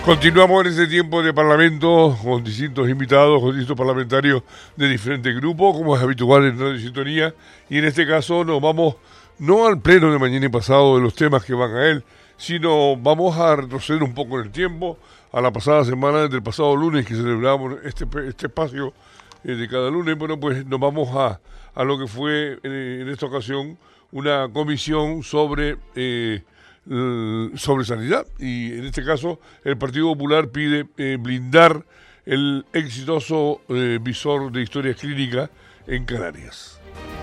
Continuamos en este tiempo de Parlamento con distintos invitados, con distintos parlamentarios de diferentes grupos, como es habitual en Radio Sintonía. Y en este caso nos vamos no al pleno de mañana y pasado de los temas que van a él, sino vamos a retroceder un poco en el tiempo, a la pasada semana del pasado lunes que celebramos este espacio de cada lunes. Bueno, pues nos vamos a lo que fue en esta ocasión una comisión sobre sanidad, y en este caso el Partido Popular pide blindar el exitoso visor de historia clínica en Canarias.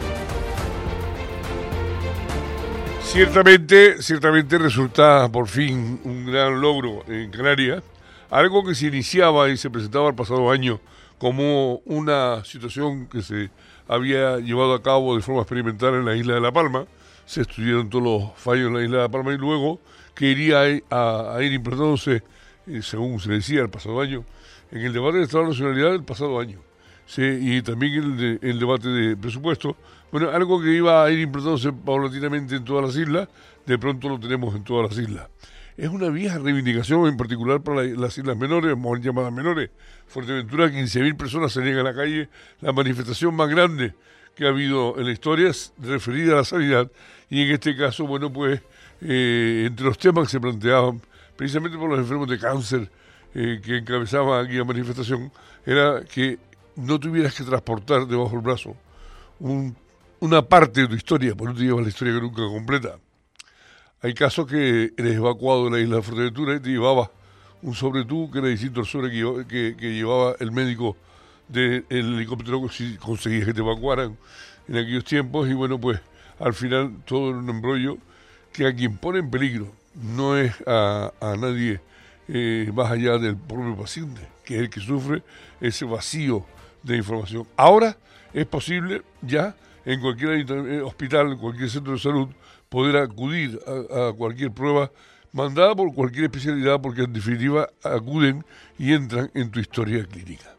Ciertamente resulta por fin un gran logro en Canarias, algo que se iniciaba y se presentaba el pasado año como una situación que se había llevado a cabo de forma experimental en la isla de La Palma. Se estudiaron todos los fallos en la isla de La Palma y luego que iría a ir implantándose, según se decía el pasado año, en el debate de Estado de Nacionalidad del pasado año, y también el debate de presupuesto. Bueno, algo que iba a ir implantándose paulatinamente en todas las islas, de pronto lo tenemos en todas las islas. Es una vieja reivindicación, en particular para las islas menores, llamadas menores. Fuerteventura, 15.000 personas salían a la calle, la manifestación más grande que ha habido en la historia es referida a la sanidad, y en este caso, bueno, pues, entre los temas que se planteaban, precisamente por los enfermos de cáncer que encabezaban aquí la manifestación, era que no tuvieras que transportar debajo del brazo una parte de tu historia, porque no te llevas la historia que nunca completa. Hay casos que eres evacuado de la isla de Fuerteventura y te llevaba un sobretú que era distinto al sobre que llevaba el médico del helicóptero, si conseguías que te evacuaran en aquellos tiempos. Y bueno, pues al final todo era un embrollo que a quien pone en peligro no es a nadie más allá del propio paciente, que es el que sufre ese vacío de información. Ahora es posible ya en cualquier hospital, en cualquier centro de salud, poder acudir a cualquier prueba mandada por cualquier especialidad, porque en definitiva acuden y entran en tu historia clínica.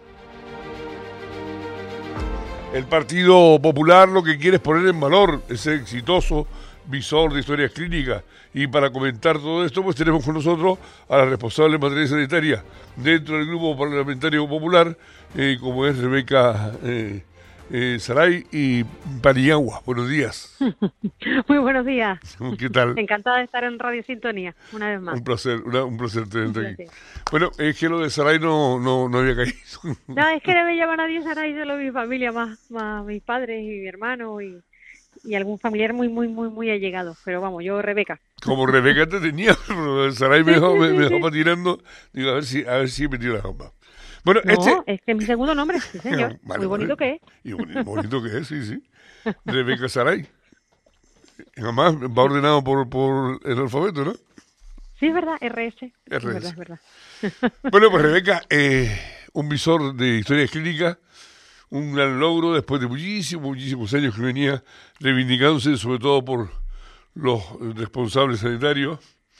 El Partido Popular lo que quiere es poner en valor ese exitoso visor de historias clínicas, y para comentar todo esto pues tenemos con nosotros a la responsable en materia sanitaria dentro del Grupo Parlamentario Popular, como es Rebeca Saray y Paniagua. Buenos días. Muy buenos días. ¿Qué tal? Encantada de estar en Radio Sintonía, una vez más. Un placer tenerte aquí. Bueno, es que lo de Saray no había caído. No, es que no me llama nadie Saray, solo mi familia, más mis padres y mi hermano y algún familiar muy allegado. Pero vamos, yo Rebeca. Como Rebeca te tenía, pero Saray me dejó patinando. Digo, a ver si he metido la gamba. Bueno, no, este es mi segundo nombre, sí señor. Vale, muy bonito que es. Y bonito que es, sí. Rebeca Saray. Además, va ordenado por el alfabeto, ¿no? Sí, es verdad, RS. RS. Es verdad. Bueno, pues Rebeca, un visor de historia clínica, un gran logro después de muchísimos años que venía reivindicándose, sobre todo por los responsables sanitarios,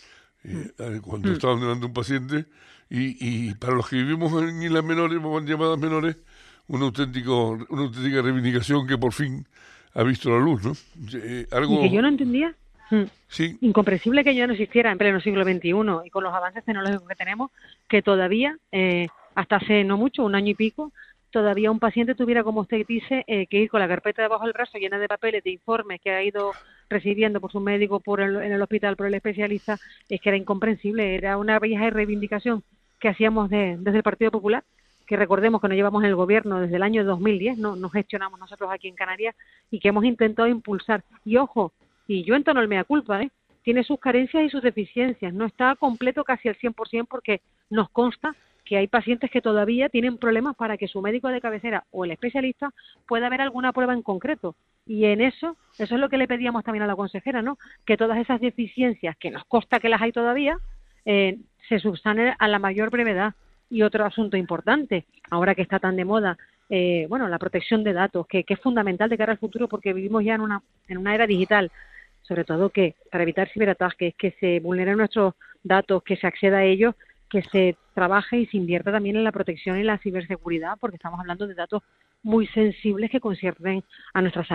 cuando estaban delante de un paciente, y para los que vivimos en islas menores, llamadas menores, una auténtica reivindicación que por fin ha visto la luz, ¿no? Algo... Y que yo no entendía. Sí. Incomprensible que ya no existiera en pleno siglo XXI y con los avances tecnológicos que tenemos, que todavía, hasta hace no mucho, un año y pico, todavía un paciente tuviera, como usted dice, que ir con la carpeta debajo del brazo llena de papeles, de informes que ha ido recibiendo por su médico, en el hospital, por el especialista. Es que era incomprensible, era una vieja reivindicación que hacíamos desde el Partido Popular, que recordemos que nos llevamos en el gobierno desde el año 2010, no gestionamos nosotros aquí en Canarias, y que hemos intentado impulsar. Y ojo, y yo entono el mea culpa, tiene sus carencias y sus deficiencias, no está completo casi al 100% porque nos consta que hay pacientes que todavía tienen problemas para que su médico de cabecera o el especialista pueda ver alguna prueba en concreto. Y en eso es lo que le pedíamos también a la consejera, ¿no? Que todas esas deficiencias, que nos consta que las hay todavía, se subsanen a la mayor brevedad. Y otro asunto importante, ahora que está tan de moda, la protección de datos, que es fundamental de cara al futuro porque vivimos ya en una era digital, sobre todo que para evitar ciberataques, que se vulneren nuestros datos, que se acceda a ellos, que se trabaje y se invierta también en la protección y la ciberseguridad, porque estamos hablando de datos muy sensibles que conciernen a nuestra salud.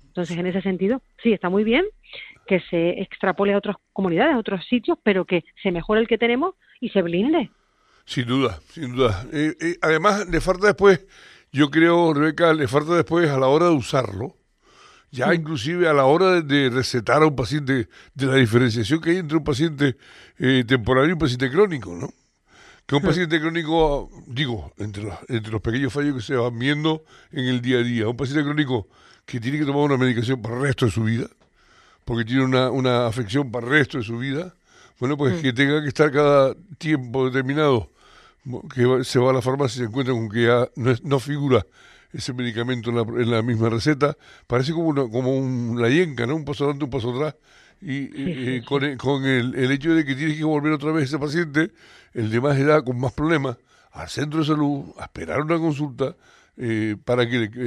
Entonces, en ese sentido, sí, está muy bien que se extrapole a otras comunidades, a otros sitios, pero que se mejore el que tenemos y se blinde. Sin duda, sin duda. Además, le falta después, yo creo, Rebeca, le falta después a la hora de usarlo, ya Mm. inclusive a la hora de recetar a un paciente, de la diferenciación que hay entre un paciente temporal y un paciente crónico, ¿no? Que un Mm. paciente crónico, digo, entre los pequeños fallos que se van viendo en el día a día, un paciente crónico que tiene que tomar una medicación para el resto de su vida, porque tiene una afección para el resto de su vida, bueno, pues Mm. que tenga que estar cada tiempo determinado se va a la farmacia y se encuentra con que ya no figura ese medicamento en la misma receta, parece como una yenca, ¿no? Un paso adelante, un paso atrás, Sí, sí, con, sí. el hecho de que tiene que volver otra vez ese paciente, el de más edad, con más problemas, al centro de salud, a esperar una consulta, para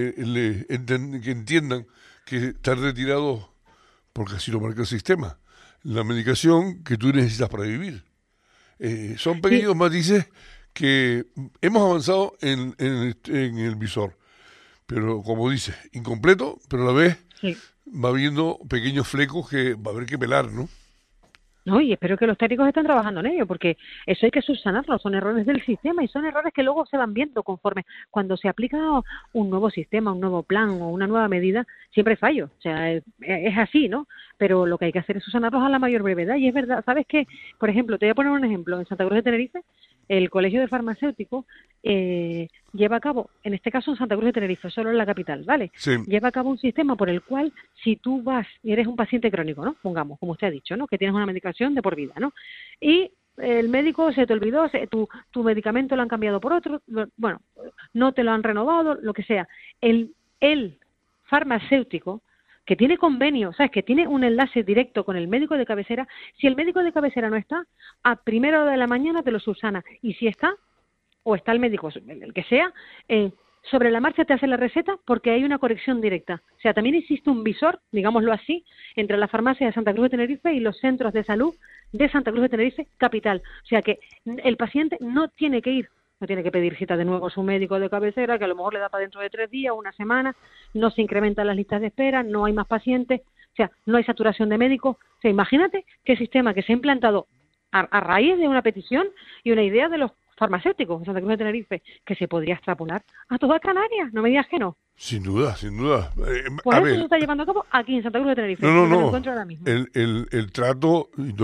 que entiendan que están retirados, porque así lo marca el sistema, la medicación que tú necesitas para vivir. Son Sí, pequeños matices que hemos avanzado en el visor, pero como dices, incompleto, pero a la vez sí. va viendo pequeños flecos que va a haber que pelar, ¿no? No, y espero que los técnicos estén trabajando en ello, porque eso hay que subsanarlo, son errores del sistema y son errores que luego se van viendo conforme cuando se aplica un nuevo sistema, un nuevo plan o una nueva medida, siempre hay fallos, o sea, es así, ¿no? Pero lo que hay que hacer es subsanarlos a la mayor brevedad y es verdad, ¿sabes qué? Por ejemplo, te voy a poner un ejemplo, en Santa Cruz de Tenerife, el Colegio de Farmacéuticos lleva a cabo, en este caso en Santa Cruz de Tenerife, solo en la capital, ¿vale? Sí, Lleva a cabo un sistema por el cual si tú vas y eres un paciente crónico, ¿no? Pongamos, como usted ha dicho, ¿no? Que tienes una medicación de por vida, ¿no? Y el médico se te olvidó, tu medicamento lo han cambiado por otro, bueno, no te lo han renovado, lo que sea. El farmacéutico que tiene convenio, ¿sabes? Que tiene un enlace directo con el médico de cabecera, si el médico de cabecera no está, a primera hora de la mañana te lo subsana. Y si está, o está el médico, el que sea, sobre la marcha te hace la receta porque hay una conexión directa. O sea, también existe un visor, digámoslo así, entre la farmacia de Santa Cruz de Tenerife y los centros de salud de Santa Cruz de Tenerife, capital. O sea que el paciente no tiene que ir, no tiene que pedir cita de nuevo a su médico de cabecera, que a lo mejor le da para dentro de 3 días, una semana, no se incrementan las listas de espera, no hay más pacientes, o sea, no hay saturación de médicos. O sea, imagínate qué sistema que se ha implantado a raíz de una petición y una idea de los farmacéuticos de Santa Cruz de Tenerife, que se podría extrapolar a toda Canarias, no me digas que no. sin duda, sin duda. Pues A eso se ver, está llevando a cabo aquí en Santa Cruz de Tenerife, no, no, donde me no. encuentro ahora mismo. El trato, y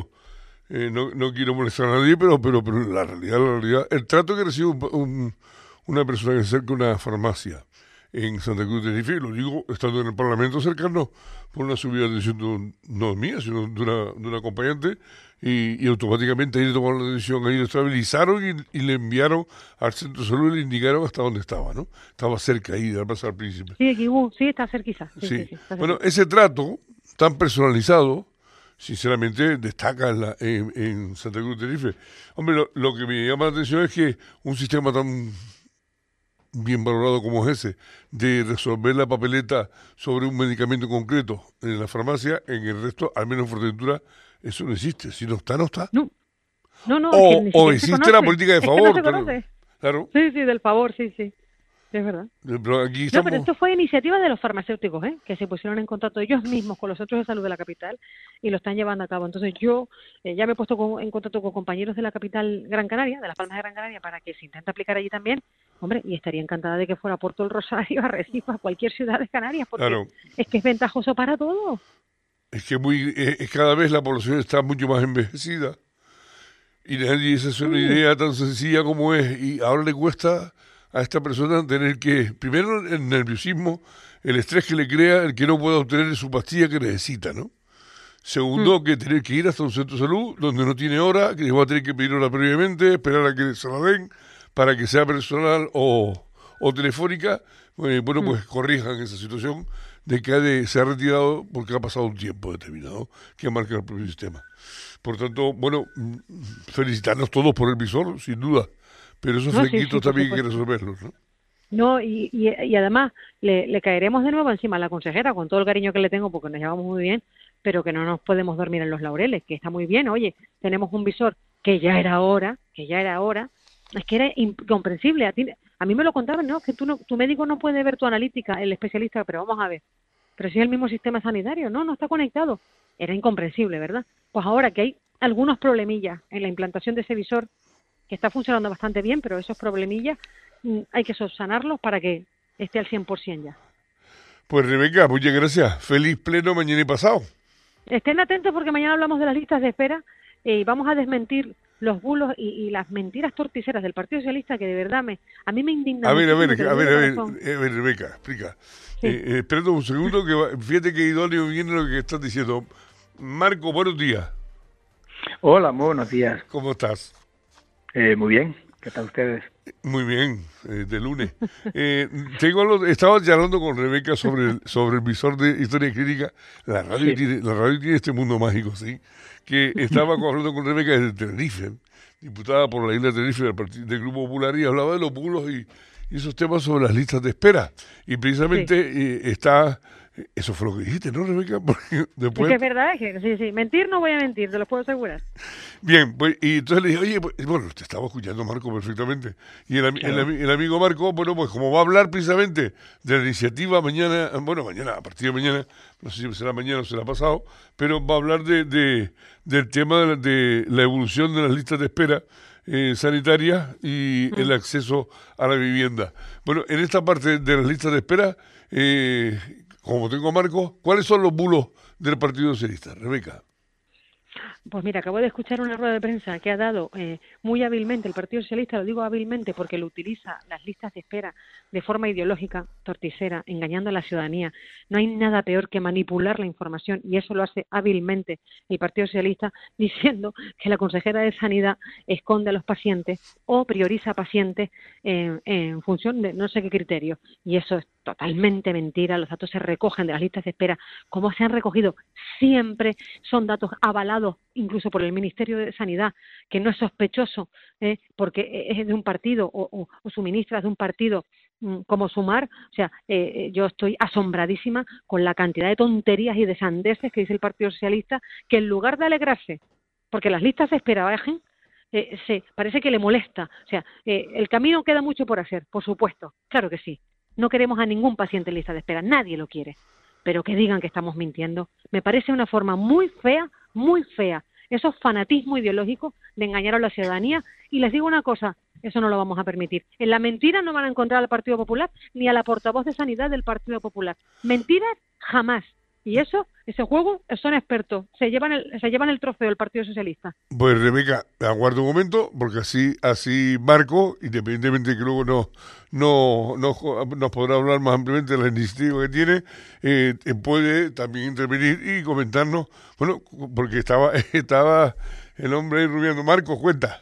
no quiero molestar a nadie, pero la realidad, el trato que recibe una persona que se acerca a una farmacia en Santa Cruz de Tenerife, lo digo estando en el Parlamento cercano, por una subida de atención no mía, sino de una acompañante, y automáticamente ahí le tomaron la decisión, ahí lo estabilizaron y le enviaron al centro de salud y le indicaron hasta dónde estaba, ¿no? Estaba cerca ahí de la Plaza del Príncipe. Sí, sí, está cerquita. Sí, sí, Sí. sí, está Bueno, cerquita. ese trato tan personalizado, sinceramente, destaca en Santa Cruz de Tenerife. Hombre, lo que me llama la atención es que un sistema tan bien valorado como es ese, de resolver la papeleta sobre un medicamento concreto en la farmacia, en el resto, al menos en Fuerteventura, eso no existe. Si no está, no está. No, no, es que ni O siquiera se existe la conoce. política de Es que no favor, se pero conoce. claro, Sí, sí, del favor, sí, sí. Es verdad. pero aquí No, pero estamos, esto fue iniciativa de los farmacéuticos, ¿eh? Que se pusieron en contacto ellos mismos con los centros de salud de la capital y lo están llevando a cabo. Entonces yo ya me he puesto en contacto con compañeros de la capital Gran Canaria, de Las Palmas de Gran Canaria, para que se intente aplicar allí también. Hombre, y estaría encantada de que fuera a Puerto del Rosario, a Recife, a cualquier ciudad de Canarias, porque claro, es que es ventajoso para todos. es que cada vez la población está mucho más envejecida. Y nadie se hace una Sí, idea tan sencilla como es. Y ahora le cuesta a esta persona tener que, primero el nerviosismo, el estrés que le crea el que no pueda obtener su pastilla que necesita, ¿no? mm, Segundo, que tener que ir hasta un centro de salud donde no tiene hora, que va a tener que pedir hora previamente, esperar a que se la den para que sea personal o telefónica. Bueno, mm. pues corrijan esa situación de que se ha retirado porque ha pasado un tiempo determinado que marca el propio sistema. Por tanto, bueno, felicitarnos todos por el visor, sin duda, pero esos No, sí, sí, flequitos por también hay que supuesto. resolverlos, ¿no? No, y además le caeremos de nuevo encima a la consejera con todo el cariño que le tengo porque nos llevamos muy bien, pero que no nos podemos dormir en los laureles, que está muy bien, oye, tenemos un visor que ya era hora, es que era incomprensible, a mí me lo contaban, ¿no? Que tu médico no puede ver tu analítica, el especialista, pero vamos a ver, pero si es el mismo sistema sanitario, no está conectado. Era incomprensible, ¿verdad? Pues ahora que hay algunos problemillas en la implantación de ese visor, que está funcionando bastante bien, pero esos problemillas hay que subsanarlos para que esté al 100% ya. Pues Rebeca, muchas gracias. Feliz pleno mañana y pasado. Estén atentos porque mañana hablamos de las listas de espera y vamos a desmentir los bulos y las mentiras torticeras del Partido Socialista, que de verdad a mí me indigna. A ver, Rebeca, explica. Sí. Espera un segundo, fíjate que idóneo viene lo que estás diciendo. Marco, buenos días. Hola, muy buenos días. ¿Cómo estás? Muy bien, ¿qué tal ustedes? Muy bien, de lunes. Estaba charlando con Rebeca sobre el visor de historia clínica. La radio tiene este mundo mágico, ¿sí? Que estaba hablando con Rebeca desde Tenerife, diputada por la isla de Tenerife del Grupo Popular, y hablaba de los bulos y esos temas sobre las listas de espera. Y precisamente eso fue lo que dijiste, ¿no, Rebeca? Porque después... Es que es verdad, sí, mentir no voy a mentir, te lo puedo asegurar. Bien, pues, y entonces le dije, oye, pues, bueno, te estaba escuchando Marco perfectamente. Y el amigo Marco, bueno, pues como va a hablar precisamente de la iniciativa mañana, a partir de mañana, no sé si será mañana o será pasado, pero va a hablar del tema de la evolución de las listas de espera sanitarias y el acceso a la vivienda. Bueno, en esta parte de las listas de espera, como tengo a Marco, ¿cuáles son los bulos del Partido Socialista, Rebeca? Pues mira, acabo de escuchar una rueda de prensa que ha dado muy hábilmente el Partido Socialista, lo digo hábilmente porque lo utiliza las listas de espera de forma ideológica, torticera, engañando a la ciudadanía. No hay nada peor que manipular la información y eso lo hace hábilmente el Partido Socialista diciendo que la consejera de Sanidad esconde a los pacientes o prioriza pacientes en función de no sé qué criterio. Y eso es totalmente mentira. Los datos se recogen de las listas de espera como se han recogido siempre, son datos avalados incluso por el Ministerio de Sanidad, que no es sospechoso porque es de un partido o su ministra es de un partido como Sumar. O sea, yo estoy asombradísima con la cantidad de tonterías y de sandeces que dice el Partido Socialista, que en lugar de alegrarse porque las listas de espera bajen, parece que le molesta. O sea, el camino queda mucho por hacer, por supuesto, claro que sí. No queremos a ningún paciente en lista de espera, nadie lo quiere. Pero que digan que estamos mintiendo, me parece una forma muy fea. Eso es fanatismo ideológico de engañar a la ciudadanía. Y les digo una cosa, eso no lo vamos a permitir. En la mentira no van a encontrar al Partido Popular ni a la portavoz de Sanidad del Partido Popular. Mentiras, jamás. Y ese juego, son expertos. Se llevan el trofeo el Partido Socialista. Pues Rebeca, aguardo un momento, porque así Marco, independientemente de que luego nos podrá hablar más ampliamente de la iniciativa que tiene, puede también intervenir y comentarnos, bueno, porque estaba el hombre ahí rumiando. Marco, cuenta,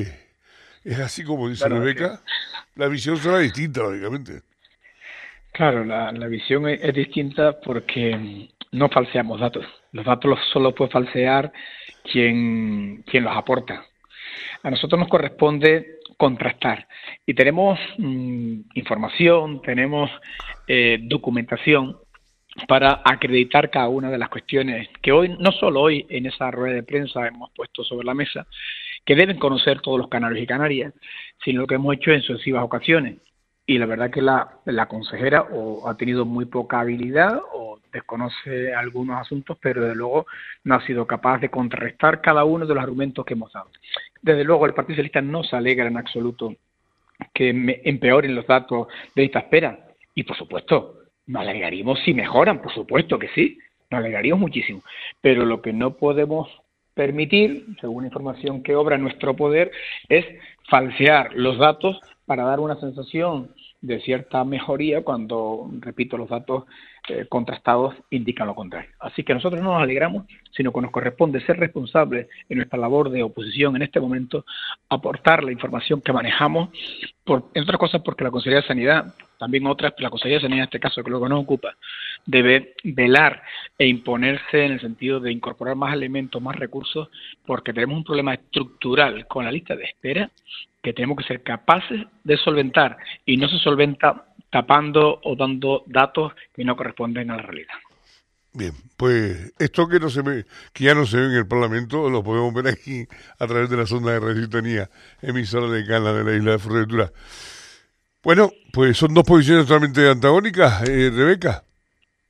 es así como dice Rebeca, la visión será distinta, lógicamente. Claro, la visión es distinta porque no falseamos datos. Los datos solo puede falsear quien los aporta. A nosotros nos corresponde contrastar. Y tenemos información, tenemos documentación para acreditar cada una de las cuestiones que hoy, no solo hoy, en esa rueda de prensa hemos puesto sobre la mesa, que deben conocer todos los canarios y canarias, sino lo que hemos hecho en sucesivas ocasiones. Y la verdad que la consejera o ha tenido muy poca habilidad o desconoce algunos asuntos, pero desde luego no ha sido capaz de contrarrestar cada uno de los argumentos que hemos dado. Desde luego el Partido Socialista no se alegra en absoluto que empeoren los datos de esta espera. Y por supuesto, nos alegraríamos si mejoran, por supuesto que sí, nos alegraríamos muchísimo. Pero lo que no podemos permitir, según la información que obra en nuestro poder, es falsear los datos para dar una sensación de cierta mejoría cuando, repito, los datos contrastados indican lo contrario. Así que nosotros no nos alegramos, sino que nos corresponde ser responsables en nuestra labor de oposición en este momento, aportar la información que manejamos, entre otras cosas porque la Consejería de Sanidad, también otras, pero la Consejería de Sanidad en este caso, que es lo que nos ocupa, debe velar e imponerse en el sentido de incorporar más elementos, más recursos, porque tenemos un problema estructural con la lista de espera que tenemos que ser capaces de solventar, y no se solventa tapando o dando datos que no corresponden a la realidad. Bien, pues esto que ya no se ve en el Parlamento, lo podemos ver aquí a través de la sonda de Radio Sintonía, emisora de Cana de la isla de Fuerteventura. Bueno, pues son dos posiciones totalmente antagónicas, Rebeca.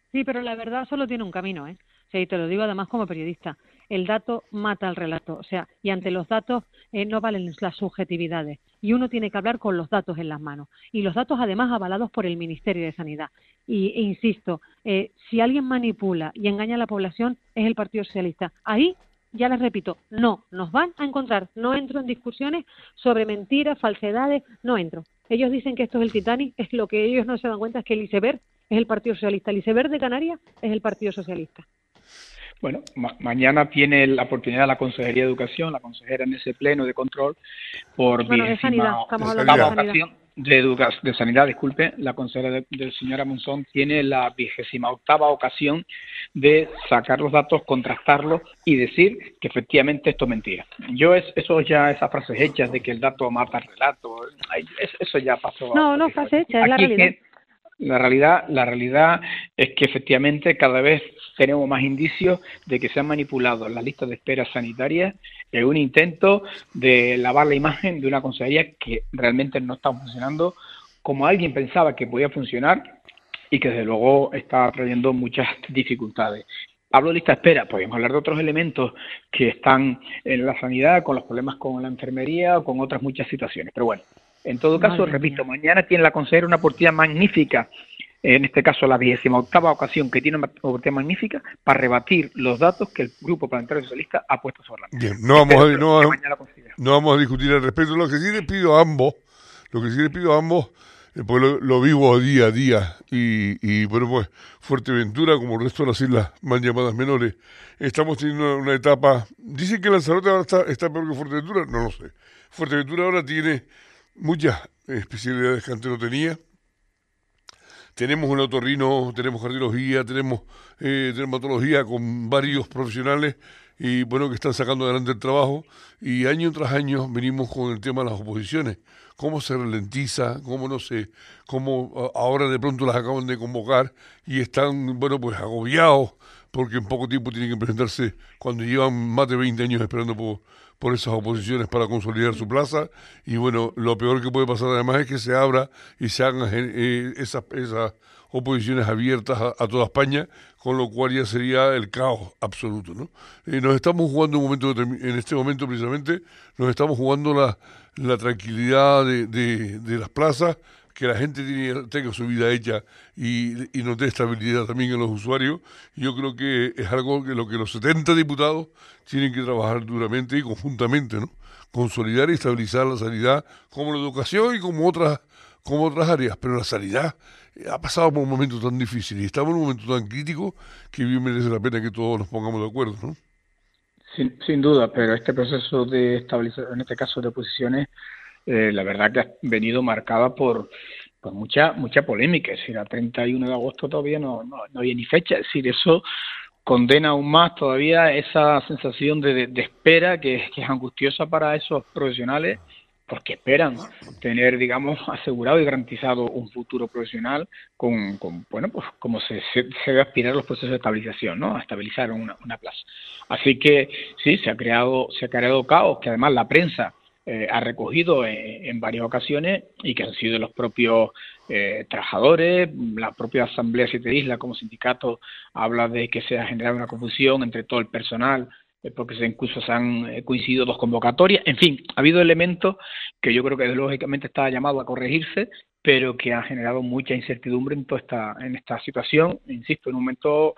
Sí, pero la verdad solo tiene un camino, ¿eh? O sea, y te lo digo además como periodista. El dato mata al relato, o sea, y ante los datos no valen las subjetividades. Y uno tiene que hablar con los datos en las manos. Y los datos además avalados por el Ministerio de Sanidad. E insisto, si alguien manipula y engaña a la población es el Partido Socialista. Ahí, ya les repito, no, nos van a encontrar. No entro en discusiones sobre mentiras, falsedades, no entro. Ellos dicen que esto es el Titanic, es lo que ellos no se dan cuenta es que el iceberg es el Partido Socialista. El iceberg de Canarias es el Partido Socialista. Bueno, mañana tiene la oportunidad la Consejería de Educación, la consejera en ese pleno de control por de Sanidad, estamos hablando de ocasión de Sanidad, disculpe, la consejera del señora Monzón tiene la 28ª ocasión de sacar los datos, contrastarlos y decir que efectivamente esto es mentira. Esas frases hechas de que el dato mata el relato, eso ya pasó. No frase hecha, es la realidad. La realidad es que efectivamente cada vez tenemos más indicios de que se han manipulado las listas de espera sanitarias en un intento de lavar la imagen de una consejería que realmente no está funcionando como alguien pensaba que podía funcionar y que desde luego está trayendo muchas dificultades. Hablo de lista de espera, podemos hablar de otros elementos que están en la sanidad, con los problemas con la enfermería o con otras muchas situaciones, pero bueno. En todo caso, repito, mañana tiene la consejera una oportunidad magnífica, en este caso la 28ª ocasión que tiene una oportunidad magnífica para rebatir los datos que el Grupo Parlamentario Socialista ha puesto sobre la mesa. Bien, no vamos a discutir al respecto. Lo que sí les pido a ambos, pues lo vivo día a día y bueno, pues Fuerteventura, como el resto de las islas mal llamadas menores, estamos teniendo una etapa. Dicen que Lanzarote ahora está peor que Fuerteventura, no lo sé. Fuerteventura ahora tiene muchas especialidades que antes no tenía. Tenemos un otorrino, tenemos cardiología, tenemos dermatología con varios profesionales y bueno, que están sacando adelante el trabajo, y año tras año venimos con el tema de las oposiciones. Cómo se ralentiza, cómo ahora de pronto las acaban de convocar y están, bueno, pues agobiados porque en poco tiempo tienen que presentarse cuando llevan más de 20 años esperando por esas oposiciones para consolidar su plaza. Y bueno, lo peor que puede pasar además es que se abra y se hagan esas oposiciones abiertas a toda España, con lo cual ya sería el caos absoluto, ¿no? Nos estamos jugando en este momento precisamente, nos estamos jugando la tranquilidad de las plazas, que la gente tenga su vida hecha y nos dé estabilidad también en los usuarios. Yo creo que es algo que lo que los 70 diputados tienen que trabajar duramente y conjuntamente, ¿no? Consolidar y estabilizar la sanidad, como la educación y como otras áreas, pero la sanidad ha pasado por un momento tan difícil y estamos en un momento tan crítico que bien merece la pena que todos nos pongamos de acuerdo, ¿no? Sin duda, pero este proceso de estabilización, en este caso de oposiciones, la verdad que ha venido marcada por mucha polémica. Es decir, a 31 de agosto todavía no había ni fecha. Es decir, eso condena aún más todavía esa sensación de espera que es angustiosa para esos profesionales, porque esperan tener, digamos, asegurado y garantizado un futuro profesional con bueno, pues como se debe aspirar a los procesos de estabilización, ¿no? A estabilizar una plaza. Así que sí, se ha creado caos, que además la prensa ha recogido en varias ocasiones y que han sido los propios trabajadores, la propia Asamblea Siete Islas como sindicato habla de que se ha generado una confusión entre todo el personal, porque incluso se han coincidido dos convocatorias. En fin, ha habido elementos que yo creo que lógicamente está llamado a corregirse, pero que han generado mucha incertidumbre en esta situación, insisto, en un momento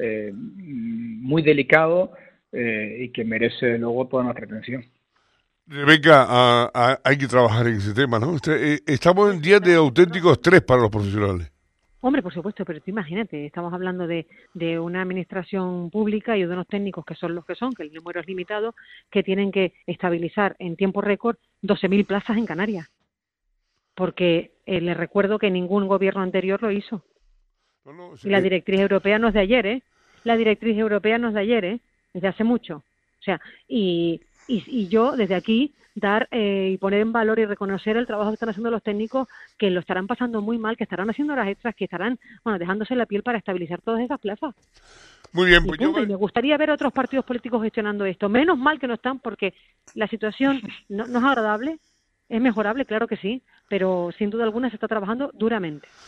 muy delicado y que merece luego toda nuestra atención. Rebeca, hay que trabajar en ese tema, ¿no? Estamos en días de auténtico estrés para los profesionales. Hombre, por supuesto, pero tú imagínate, estamos hablando de una administración pública y de unos técnicos que son los que son, que el número es limitado, que tienen que estabilizar en tiempo récord 12.000 plazas en Canarias. Porque les recuerdo que ningún gobierno anterior lo hizo. Y la directriz europea no es de ayer, ¿eh? La directriz europea no es de ayer, ¿eh? Desde hace mucho. O sea, y yo desde aquí dar y poner en valor y reconocer el trabajo que están haciendo los técnicos, que lo estarán pasando muy mal, que estarán haciendo horas extras, que estarán, bueno, dejándose la piel para estabilizar todas esas plazas. Muy bien, pues y me gustaría ver a otros partidos políticos gestionando esto. Menos mal que no están, porque la situación no es agradable, es mejorable, claro que sí, pero sin duda alguna se está trabajando duramente.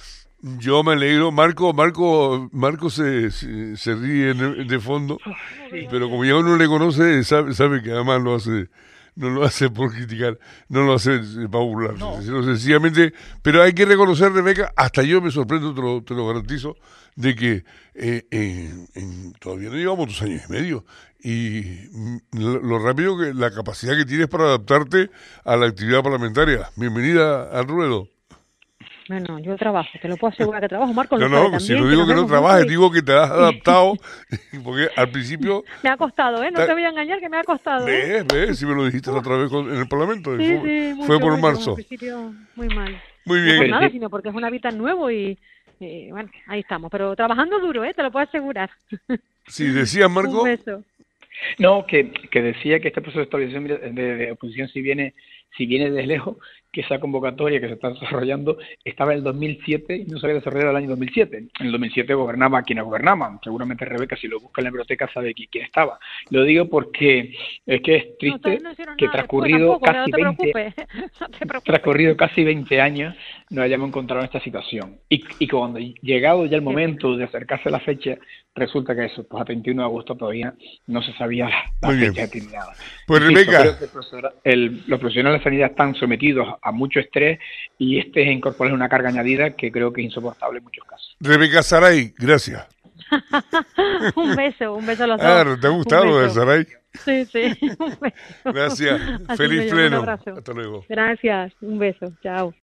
Yo me alegro. Marco se ríe de fondo, pero como ya uno le conoce, sabe que además no lo hace por criticar, no lo hace para burlarse, sino sencillamente, pero hay que reconocer, Rebeca, hasta yo me sorprendo, te lo garantizo, de que todavía no llevamos 2 años y medio, y lo rápido la capacidad que tienes para adaptarte a la actividad parlamentaria. Bienvenida al ruedo. Bueno, yo trabajo, te lo puedo asegurar que trabajo, Marco. No, si no digo que no trabajes, digo que te has adaptado, porque al principio... Me ha costado, no te voy a engañar que me ha costado. Ves, si me lo dijiste la otra vez en el Parlamento, sí, fue por marzo. Al principio, muy mal. Muy bien. No por nada, sino porque es un hábitat nuevo y bueno, ahí estamos, pero trabajando duro, te lo puedo asegurar. Sí, decías, Marco. Un beso. No, que decía que este proceso de estabilización de oposición, si viene desde lejos, que esa convocatoria que se está desarrollando estaba en el 2007 y no se había desarrollado el año 2007. En el 2007 gobernaba quienes gobernaban. Seguramente Rebeca, si lo busca en la biblioteca, sabe quién estaba. Lo digo porque es que es triste que transcurrido casi 20 años nos hayamos encontrado en esta situación. Y cuando llegado ya el momento de acercarse a la fecha, resulta que eso, pues a 31 de agosto todavía no se sabía la fecha determinada. Pues Rebeca, creo que los profesionales de sanidad están sometidos a mucho estrés y es incorporar una carga añadida que creo que es insoportable en muchos casos. Rebeca Saray, gracias. un beso a los dos. ¿Te ha gustado lo de Saray? Sí, un beso. Gracias. Feliz pleno. Hasta luego. Gracias, un beso. Chao.